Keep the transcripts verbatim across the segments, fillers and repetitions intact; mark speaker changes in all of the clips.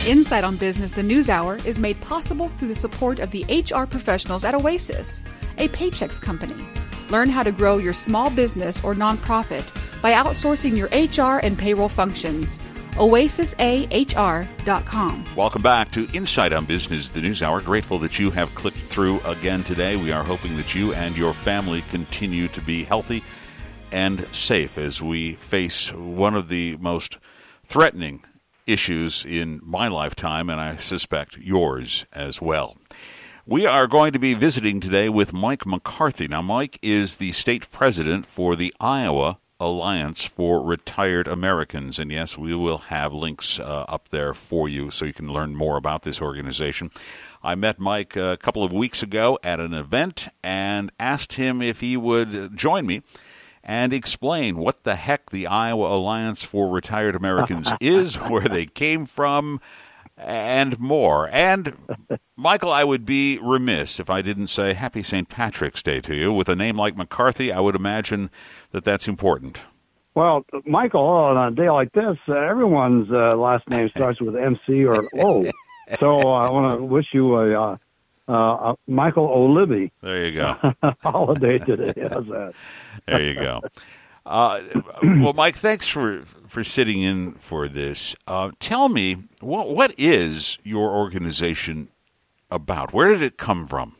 Speaker 1: Insight on Business, the News Hour, is made possible through the support of the H R professionals at Oasis, a Paychex company. Learn how to grow your small business or nonprofit by outsourcing your H R and payroll functions. oasis a h r dot com.
Speaker 2: Welcome back to Insight on Business, the News Hour. Grateful that you have clicked through again today. We are hoping that you and your family continue to be healthy and safe as we face one of the most threatening issues in my lifetime, and I suspect yours as well. We are going to be visiting today with Mike McCarthy. Now, Mike is the state president for the Iowa Alliance for Retired Americans, and yes, we will have links uh, up there for you so you can learn more about this organization. I met Mike a couple of weeks ago at an event and asked him if he would join me and explain what the heck the Iowa Alliance for Retired Americans is, where they came from, and more. And, Michael, I would be remiss if I didn't say Happy Saint Patrick's Day to you. With a name like McCarthy, I would imagine that that's important.
Speaker 3: Well, Michael, on a day like this, uh, everyone's uh, last name starts with M C or O. So uh, I want to wish you a... Uh, Uh, uh, Michael O'Libby.
Speaker 2: There you go.
Speaker 3: Holiday today. How's that?
Speaker 2: There you go. Uh, well, Mike, thanks for, for sitting in for this. Uh, tell me, what what is your organization about? Where did it come from?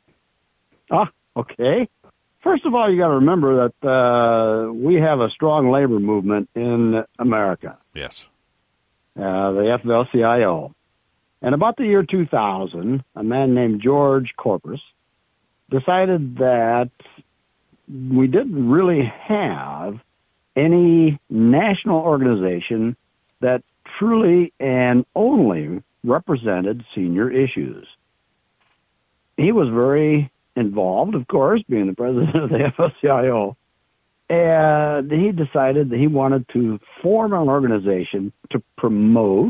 Speaker 3: Ah, okay. First of all, you got to remember that uh, we have a strong labor movement in America.
Speaker 2: Yes.
Speaker 3: Uh, the F L C I O. And about the year two thousand, a man named George Corpus decided that we didn't really have any national organization that truly and only represented senior issues. He was very involved, of course, being the president of the F L C I O, and he decided that he wanted to form an organization to promote,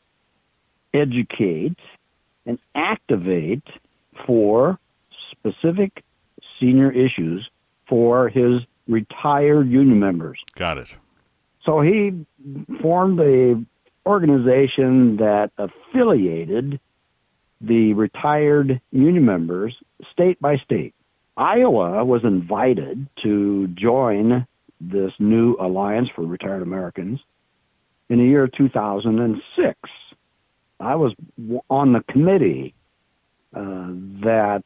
Speaker 3: educate, and activate for specific senior issues for his retired union members.
Speaker 2: Got it.
Speaker 3: So he formed a organization that affiliated the retired union members state by state. Iowa was invited to join this new Alliance for Retired Americans in the year two thousand six. I was on the committee uh, that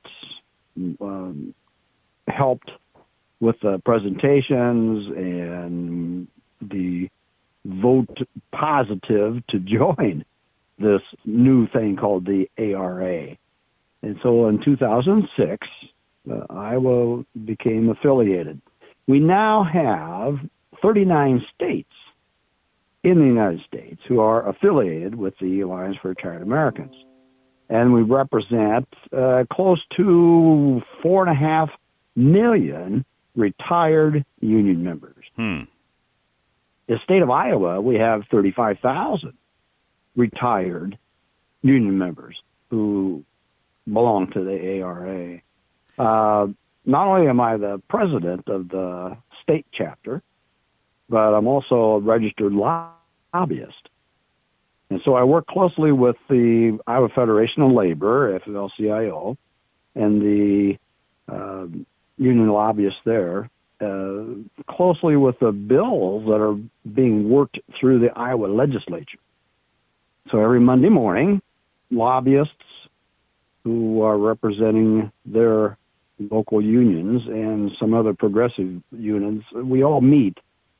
Speaker 3: um, helped with the presentations and the vote positive to join this new thing called the A R A. And so in two thousand six, uh, Iowa became affiliated. We now have thirty-nine states in the United States who are affiliated with the Alliance for Retired Americans. And we represent uh, close to four and a half million retired union members.
Speaker 2: Hmm.
Speaker 3: The state of Iowa, we have thirty-five thousand retired union members who belong to the A R A. Uh, not only am I the president of the state chapter, but I'm also a registered lobbyist. And so I work closely with the Iowa Federation of Labor, F L C I O, and the uh, union lobbyists there, uh, closely with the bills that are being worked through the Iowa legislature. So every Monday morning, lobbyists who are representing their local unions and some other progressive unions, we all meet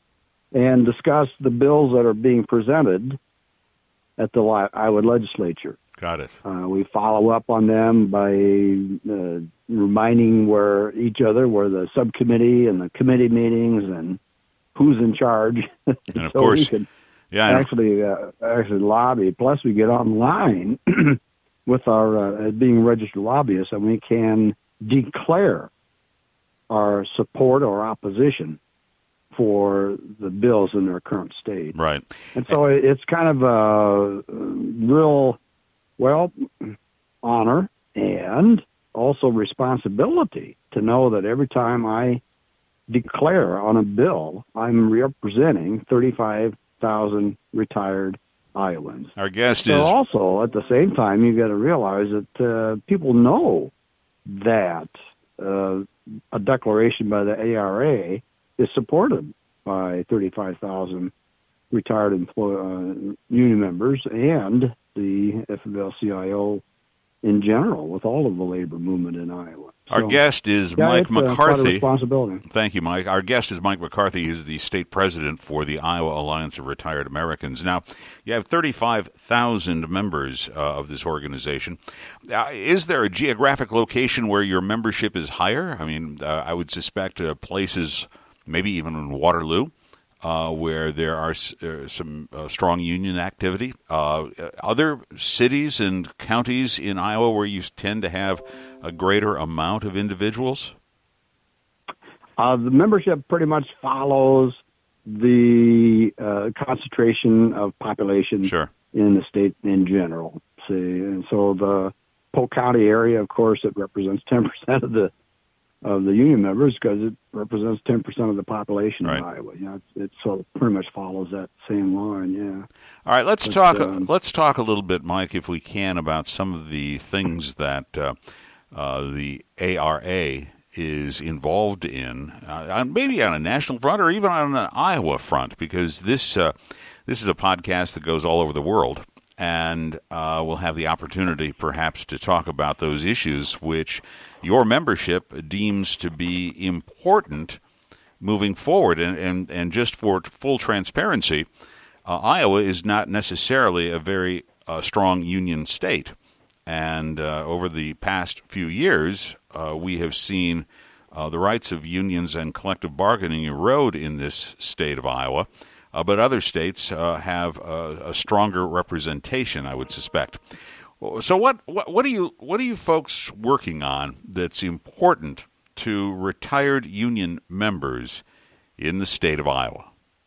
Speaker 3: and discuss the bills that are being presented at the Iowa legislature.
Speaker 2: Got it.
Speaker 3: Uh, we follow up on them by uh, reminding where each other, where the subcommittee and the committee meetings and who's in charge.
Speaker 2: And of
Speaker 3: so
Speaker 2: course,
Speaker 3: we can
Speaker 2: yeah,
Speaker 3: actually uh, actually lobby. Plus, we get online with our uh, being registered lobbyists, and we can declare our support or opposition for the bills in their current state.
Speaker 2: Right.
Speaker 3: And so it's kind of a real, well, honor and also responsibility to know that every time I declare on a bill, I'm representing thirty-five thousand retired Iowans.
Speaker 2: Our guest
Speaker 3: so
Speaker 2: is
Speaker 3: also at the same time you got to realize that uh, people know that uh, a declaration by the A R A is supported by thirty-five thousand retired employ- uh, union members and the F L C I O in general, with all of the labor movement in Iowa.
Speaker 2: Our
Speaker 3: so,
Speaker 2: guest is
Speaker 3: yeah,
Speaker 2: Mike
Speaker 3: it's, uh,
Speaker 2: McCarthy.
Speaker 3: quite a responsibility.
Speaker 2: Thank you, Mike. Our guest is Mike McCarthy. He's the state president for the Iowa Alliance of Retired Americans. Now, you have thirty-five thousand members uh, of this organization. Uh, is there a geographic location where your membership is higher? I mean, uh, I would suspect uh, places, maybe even in Waterloo, Uh, where there are uh, some uh, strong union activity. Uh, other cities and counties in Iowa where you tend to have a greater amount of individuals?
Speaker 3: Uh, the membership pretty much follows the uh, concentration of population
Speaker 2: Sure.
Speaker 3: in the state in general. See, and so the Polk County area, of course, it represents ten percent of the of the union members because it represents ten percent of the population
Speaker 2: right.
Speaker 3: in Iowa. You know, it, it sort of pretty much follows that same line, yeah.
Speaker 2: All right, let's
Speaker 3: but,
Speaker 2: talk
Speaker 3: um,
Speaker 2: let's talk a little bit, Mike, if we can, about some of the things that uh, uh, the A R A is involved in, uh, maybe on a national front or even on an Iowa front, because this, uh, this is a podcast that goes all over the world. And uh, we'll have the opportunity, perhaps, to talk about those issues which your membership deems to be important moving forward. And, and, and just for full transparency, uh, Iowa is not necessarily a very uh, strong union state. And uh, over the past few years, uh, we have seen uh, the rights of unions and collective bargaining erode in this state of Iowa. Uh, but other states uh, have a, a stronger representation, I would suspect. So, what, what what are you what are you folks working on that's important to retired union members in the state of Iowa?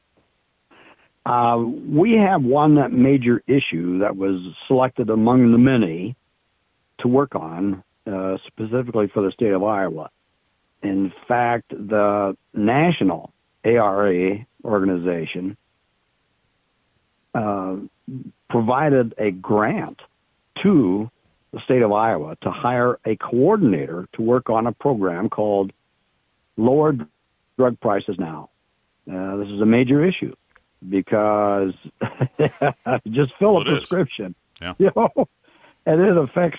Speaker 3: Uh, we have one major issue that was selected among the many to work on, uh, specifically for the state of Iowa. In fact, the national A R A organization uh, provided a grant to the state of Iowa to hire a coordinator to work on a program called Lower Drug Prices Now. Uh, this is a major issue because just fill
Speaker 2: well,
Speaker 3: a prescription,
Speaker 2: yeah.
Speaker 3: you know, and it affects.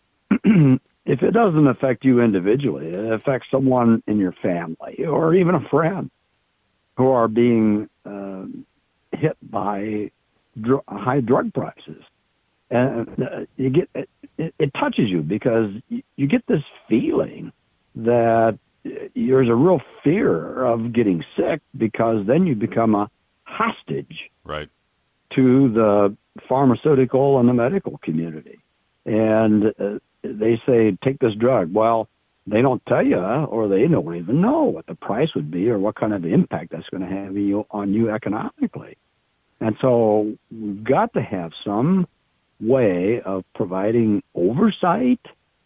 Speaker 3: If it doesn't affect you individually, it affects someone in your family or even a friend who are being uh, hit by dr- high drug prices. And uh, you get it, it touches you because you get this feeling that there's a real fear of getting sick because then you become a hostage
Speaker 2: right.
Speaker 3: to the pharmaceutical and the medical community. And uh, they say, take this drug. Well, they don't tell you, or they don't even know what the price would be or what kind of impact that's going to have you, on you economically. And so we've got to have some way of providing oversight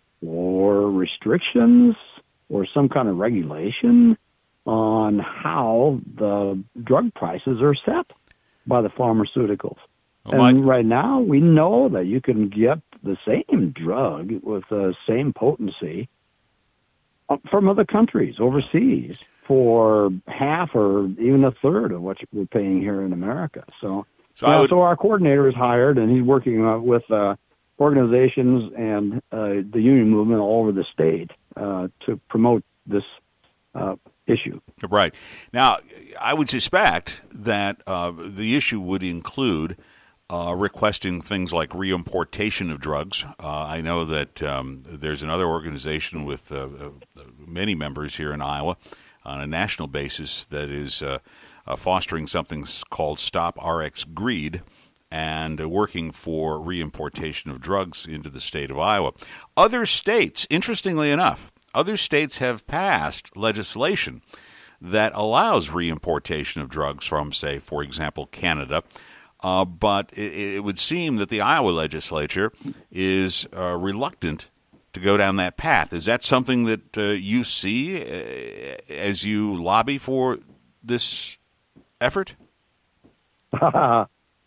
Speaker 3: or restrictions or some kind of regulation on how the drug prices are set by the pharmaceuticals.
Speaker 2: Well,
Speaker 3: and
Speaker 2: Mike,
Speaker 3: right now, we know that you can get the same drug with the same potency from other countries overseas for half or even a third of what we're paying here in America. So,
Speaker 2: so,
Speaker 3: uh,
Speaker 2: would,
Speaker 3: so our coordinator is hired, and he's working uh, with uh, organizations and uh, the union movement all over the state uh, to promote this uh, issue.
Speaker 2: Right. Now, I would suspect that uh, the issue would include Uh, requesting things like reimportation of drugs. Uh, I know that um, there's another organization with uh, uh, many members here in Iowa on a national basis that is uh, uh, fostering something called Stop R X Greed and uh, working for reimportation of drugs into the state of Iowa. Other states, interestingly enough, other states have passed legislation that allows reimportation of drugs from, say, for example, Canada. Uh, but it, it would seem that the Iowa legislature is uh, reluctant to go down that path. Is that something that uh, you see uh, as you lobby for this effort?
Speaker 3: uh,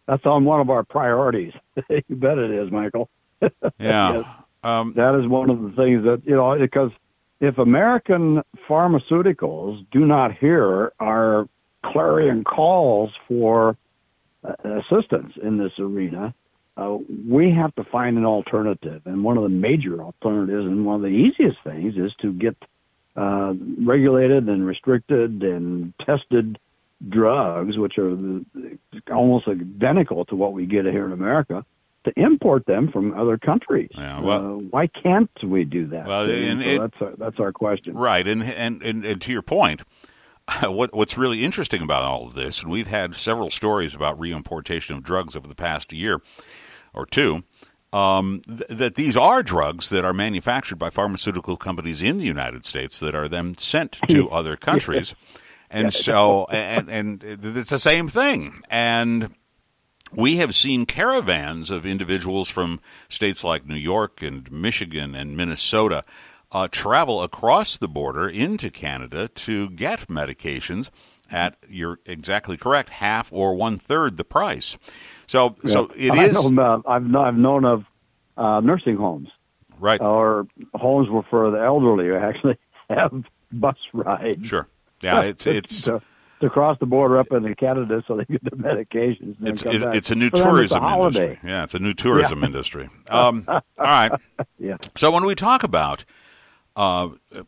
Speaker 3: that's on one of our priorities. You bet it is, Michael.
Speaker 2: Yeah.
Speaker 3: Yes.
Speaker 2: Um,
Speaker 3: that is one of the things that, you know, because if American pharmaceuticals do not hear our clarion calls for uh, assistance in this arena, uh, we have to find an alternative. And one of the major alternatives and one of the easiest things is to get uh, regulated and restricted and tested drugs, which are the, almost identical to what we get here in America, to import them from other countries.
Speaker 2: Yeah, well,
Speaker 3: uh, why can't we do that?
Speaker 2: Well,
Speaker 3: so,
Speaker 2: and
Speaker 3: so
Speaker 2: it,
Speaker 3: that's our, that's our question.
Speaker 2: Right, and and, and, and to your point, what what's really interesting about all of this, and we've had several stories about reimportation of drugs over the past year or two, um, th- that these are drugs that are manufactured by pharmaceutical companies in the United States that are then sent to other countries. And so, and, and it's the same thing. And we have seen caravans of individuals from states like New York and Michigan and Minnesota uh, travel across the border into Canada to get medications at, you're exactly correct, half or one-third the price. So, yeah. so it
Speaker 3: I
Speaker 2: is...
Speaker 3: Know about, I've, I've known of uh, nursing homes.
Speaker 2: Right.
Speaker 3: Or homes where for the elderly who actually have bus rides.
Speaker 2: Sure. Yeah, it's... it's
Speaker 3: to, to cross the border up into Canada so they get the medications. And
Speaker 2: it's
Speaker 3: it's,
Speaker 2: it's a new
Speaker 3: For
Speaker 2: tourism
Speaker 3: them, it's a
Speaker 2: industry. Yeah, it's a new tourism
Speaker 3: yeah.
Speaker 2: industry. Um, all right.
Speaker 3: Yeah.
Speaker 2: So when we talk about... Uh, all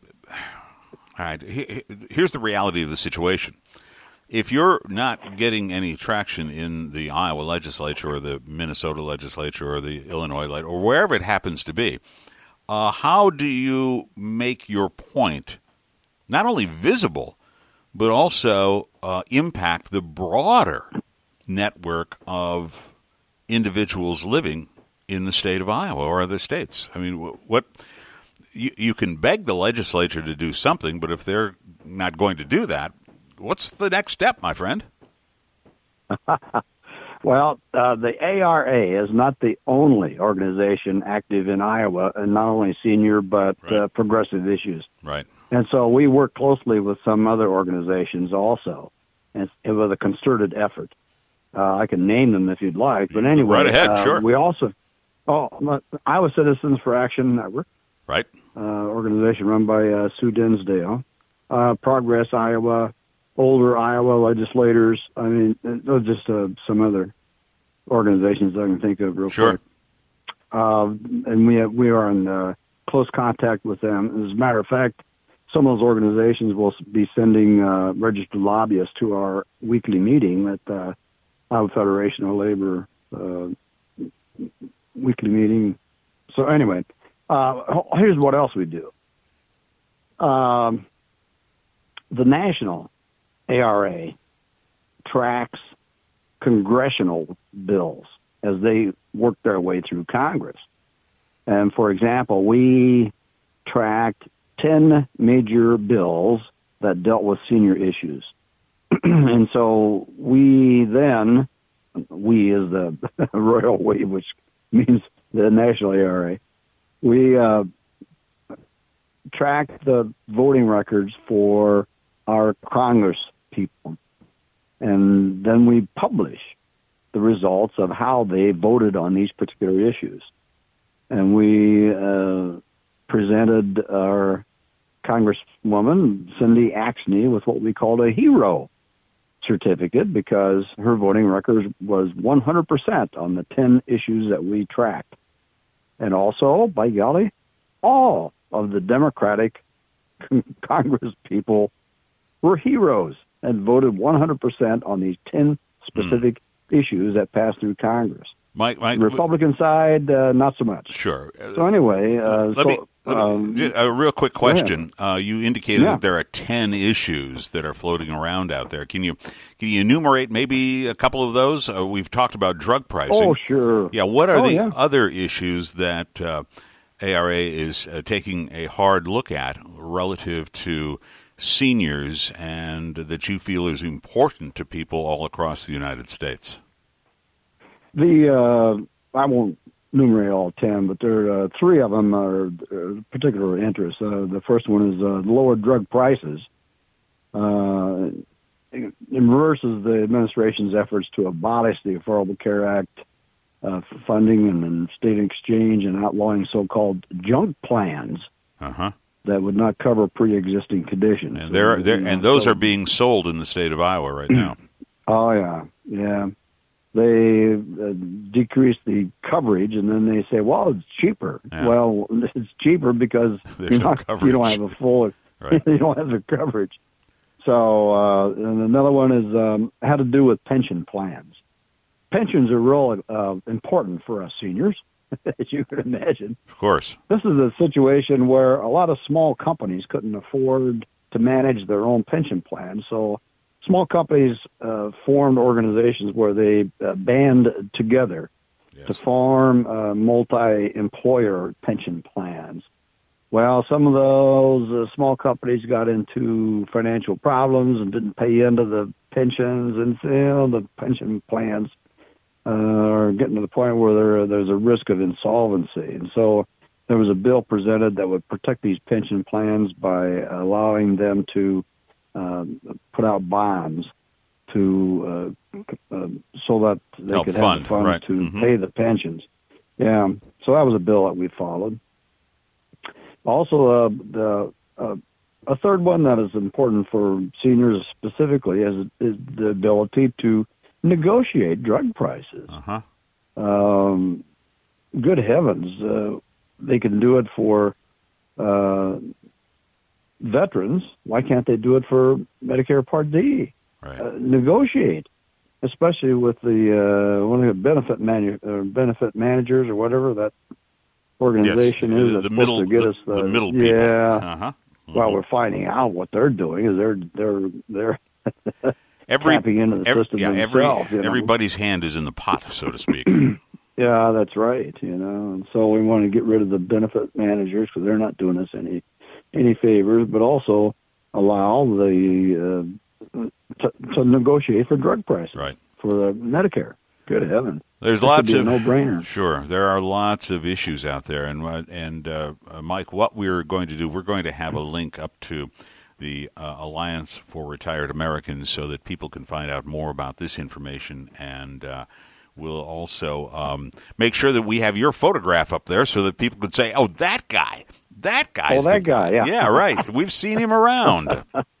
Speaker 2: right, here's the reality of the situation. If you're not getting any traction in the Iowa legislature or the Minnesota legislature or the Illinois legislature or wherever it happens to be, uh, how do you make your point not only visible, but also uh, impact the broader network of individuals living in the state of Iowa or other states? I mean, what you, you can beg the legislature to do something, but if they're not going to do that, what's the next step, my friend?
Speaker 3: Well, uh, the A R A is not the only organization active in Iowa, and not only senior, but right. uh, progressive issues.
Speaker 2: Right.
Speaker 3: And so we work closely with some other organizations also, and with a concerted effort. Uh, I can name them if you'd like, but anyway,
Speaker 2: right ahead,
Speaker 3: uh,
Speaker 2: sure.
Speaker 3: We also, oh, Iowa Citizens for Action Network,
Speaker 2: right,
Speaker 3: uh, organization run by uh, Sue Dinsdale, uh, Progress Iowa, Older Iowa Legislators. I mean, uh, just uh, some other organizations I can think of real
Speaker 2: sure.
Speaker 3: quick. Uh, and we have, we are in uh, close contact with them. As a matter of fact, some of those organizations will be sending uh, registered lobbyists to our weekly meeting at the Iowa Federation of Labor uh, weekly meeting. So anyway, uh, here's what else we do. Um, the national A R A tracks congressional bills as they work their way through Congress. And for example, we tracked ten major bills that dealt with senior issues. And so we then, we as the royal we, which means the national A R A, we uh, tracked the voting records for our Congress people. And then we publish the results of how they voted on these particular issues. And we uh, presented our Congresswoman, Cindy Axne, with what we called a hero certificate because her voting record was one hundred percent on the ten issues that we tracked. And also, by golly, all of the Democratic Congress people were heroes and voted one hundred percent on these ten specific mm. issues that passed through Congress.
Speaker 2: Mike, Mike,
Speaker 3: Republican side, uh, not so much.
Speaker 2: Sure.
Speaker 3: So anyway, uh,
Speaker 2: let
Speaker 3: so,
Speaker 2: me, let
Speaker 3: um,
Speaker 2: me a real quick question. Uh, you indicated
Speaker 3: yeah.
Speaker 2: that there are ten issues that are floating around out there. Can you can you enumerate maybe a couple of those? Uh, we've talked about drug pricing.
Speaker 3: Oh, sure.
Speaker 2: Yeah. What are
Speaker 3: oh,
Speaker 2: the
Speaker 3: yeah.
Speaker 2: other issues that uh, A R A is uh, taking a hard look at relative to seniors and that you feel is important to people all across the United States?
Speaker 3: The uh, I won't enumerate all ten, but there are uh, three of them are uh, particular interest. Uh, the first one is uh, lower drug prices, uh, reverses the administration's efforts to abolish the Affordable Care Act uh, funding and, and state exchange and outlawing so-called junk plans
Speaker 2: uh-huh.
Speaker 3: that would not cover pre-existing conditions.
Speaker 2: And, they're, they're,
Speaker 3: you know,
Speaker 2: and those
Speaker 3: so,
Speaker 2: are being sold in the state of Iowa right now.
Speaker 3: Oh, yeah, yeah. They uh, decrease the coverage, and then they say, well, it's cheaper. Yeah. Well, it's cheaper because
Speaker 2: There's
Speaker 3: you're
Speaker 2: no
Speaker 3: not,
Speaker 2: coverage.
Speaker 3: you don't have a full,
Speaker 2: right.
Speaker 3: you don't have the coverage. So, uh, and another one is um, had to do with pension plans. Pensions are real uh, important for us seniors, as you could imagine.
Speaker 2: Of course.
Speaker 3: This is a situation where a lot of small companies couldn't afford to manage their own pension plans, so small companies uh, formed organizations where they uh, band together yes. to form uh, multi-employer pension plans. Well, some of those uh, small companies got into financial problems and didn't pay into the pensions, and you know, the pension plans uh, are getting to the point where there, there's a risk of insolvency. And so there was a bill presented that would protect these pension plans by allowing them to uh, put out bonds to uh, uh, so that they
Speaker 2: Help
Speaker 3: could
Speaker 2: fund,
Speaker 3: have the funds
Speaker 2: right.
Speaker 3: to
Speaker 2: mm-hmm.
Speaker 3: pay the pensions. Yeah, so that was a bill that we followed. Also, uh, the, uh, a third one that is important for seniors specifically is, is the ability to negotiate drug prices.
Speaker 2: Uh-huh.
Speaker 3: Um, good heavens, uh, they can do it for uh, veterans. Why can't they do it for Medicare Part D?
Speaker 2: Right.
Speaker 3: Uh, negotiate, especially with the uh, one of the benefit manu- uh, benefit managers or whatever that organization
Speaker 2: yes.
Speaker 3: is
Speaker 2: the,
Speaker 3: that's
Speaker 2: the
Speaker 3: supposed
Speaker 2: middle,
Speaker 3: to get
Speaker 2: the,
Speaker 3: us the,
Speaker 2: the middle people.
Speaker 3: Yeah.
Speaker 2: Uh-huh. Mm-hmm.
Speaker 3: Well, we're finding out what they're doing is they're they're they're
Speaker 2: every,
Speaker 3: tapping into the
Speaker 2: every,
Speaker 3: system
Speaker 2: yeah,
Speaker 3: themselves.
Speaker 2: every,
Speaker 3: you know?
Speaker 2: Everybody's hand is in the pot, so to speak.
Speaker 3: Yeah, that's right. You know, and so we want to get rid of the benefit managers because they're not doing us any any favors, but also allow the uh, to, to negotiate for drug prices
Speaker 2: right.
Speaker 3: for the Medicare. Good heaven!
Speaker 2: There's
Speaker 3: this
Speaker 2: lots of
Speaker 3: no-brainer.
Speaker 2: Sure, there are lots of issues out there, and and uh, uh, Mike, what we're going to do, we're going to have a link up to the uh, Alliance for Retired Americans so that people can find out more about this information, and uh, we'll also um, make sure that we have your photograph up there so that people can say, "Oh, that guy, that guy."
Speaker 3: Oh, that guy, yeah,
Speaker 2: yeah, right. We've seen him around.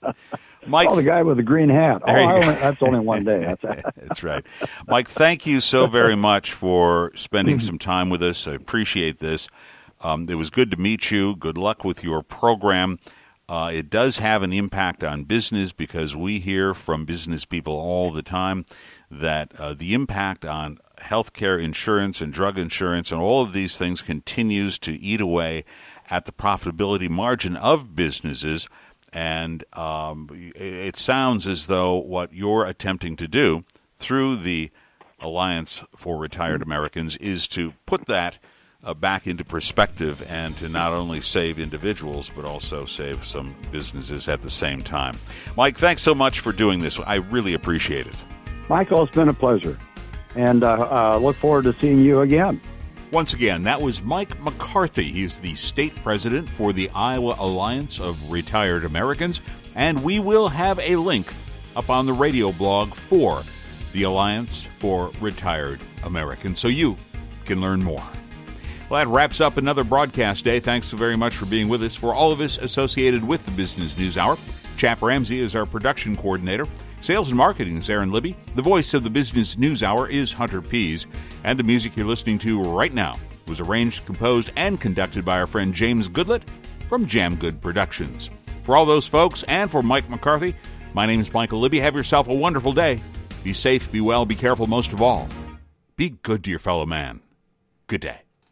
Speaker 2: Mike,
Speaker 3: oh, the guy with the green hat. Oh, I only, that's only one day. That's,
Speaker 2: that's right. Mike, thank you so very much for spending some time with us. I appreciate this. Um, it was good to meet you. Good luck with your program. Uh, it does have an impact on business because we hear from business people all the time that uh, the impact on healthcare insurance and drug insurance and all of these things continues to eat away at the profitability margin of businesses. And um, it sounds as though what you're attempting to do through the Alliance for Retired Americans is to put that uh, back into perspective and to not only save individuals but also save some businesses at the same time. Mike, thanks so much for doing this. I really appreciate it.
Speaker 3: Michael, it's been a pleasure. And uh, uh, look forward to seeing you again.
Speaker 2: Once again, that was Mike McCarthy. He's the state president for the Iowa Alliance of Retired Americans, and we will have a link up on the radio blog for the Alliance for Retired Americans, so you can learn more. Well, that wraps up another broadcast day. Thanks so very much for being with us. For all of us associated with the Business News Hour, Chap Ramsey is our production coordinator. Sales and marketing is Aaron Libby. The voice of the Business News Hour is Hunter Pease. And the music you're listening to right now was arranged, composed, and conducted by our friend James Goodlett from Jam Good Productions. For all those folks and for Mike McCarthy, my name is Michael Libby. Have yourself a wonderful day. Be safe, be well, be careful, most of all. Be good to your fellow man. Good day.